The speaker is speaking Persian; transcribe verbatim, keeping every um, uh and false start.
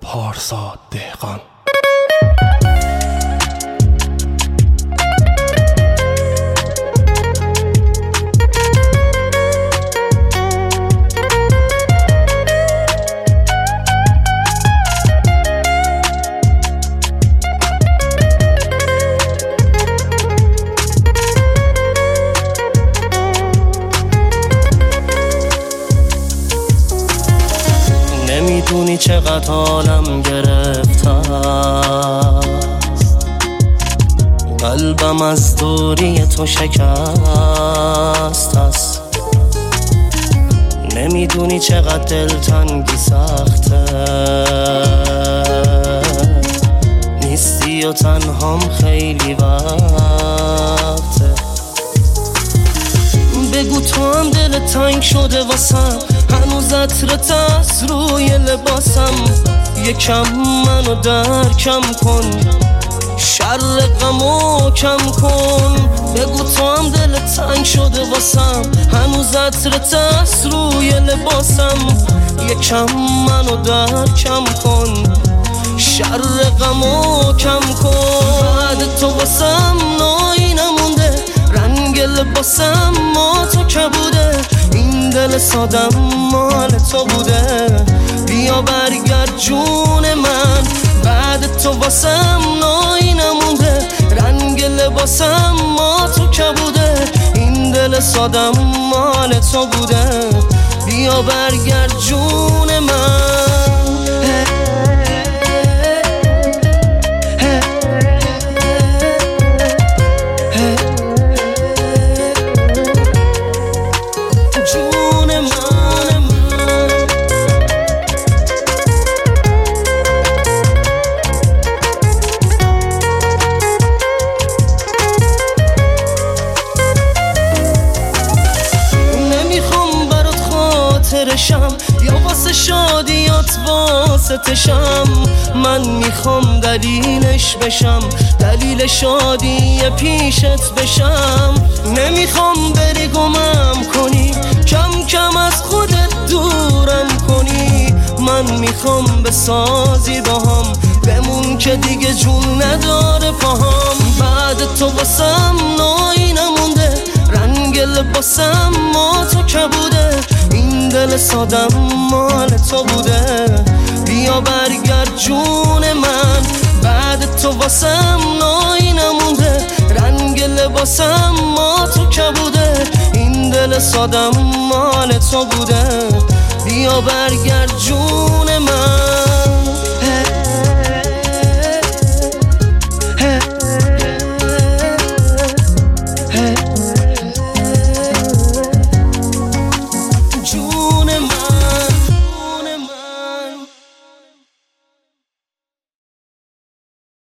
پارسا دهقان. نمیدونی چقدر حالم گرفته است، قلبم از دوری تو شکست است. نمیدونی چقدر دلتنگی سخته، نیستی و تنهام خیلی وقته. بگو تو هم دل تنگ شده واسم، هنوز عطرت از روی لباسم. یکم منو درکم کن، شر غمو کم کن. بگو تو هم دل تنگ شده واسم، هنوز عطرت از روی لباسم. یکم منو درکم کن، شر غمو کم کن. بعد تو واسم نایی نمونده، رنگ لباسم ما تو که بوده. این دل سادم مال تو بوده، بیا برگرد جون من. بعد تو واسم نایی نمونده، رنگ لباسم ما تو که بوده. این دل سادم مال تو بوده، بیا برگرد جون من. یا واسه شادیات واسه تشم، من میخوام دلیلش بشم، دلیل شادی پیشت بشم. نمیخوام بری گمم کنی، کم کم از خودت دورم کنی. من میخوام بسازی باهم، بمون که دیگه جون نداره پاهام. بعد تو واسم نایی نمونده، رنگ لباسم ما تو که بوده. این دل سادم مال تو بوده، بیا برگرد جون من. بعد تو واسم نایی نمونده، رنگ لباسم ما تو که بوده. این دل سادم مال تو بوده، بیا برگرد جون من.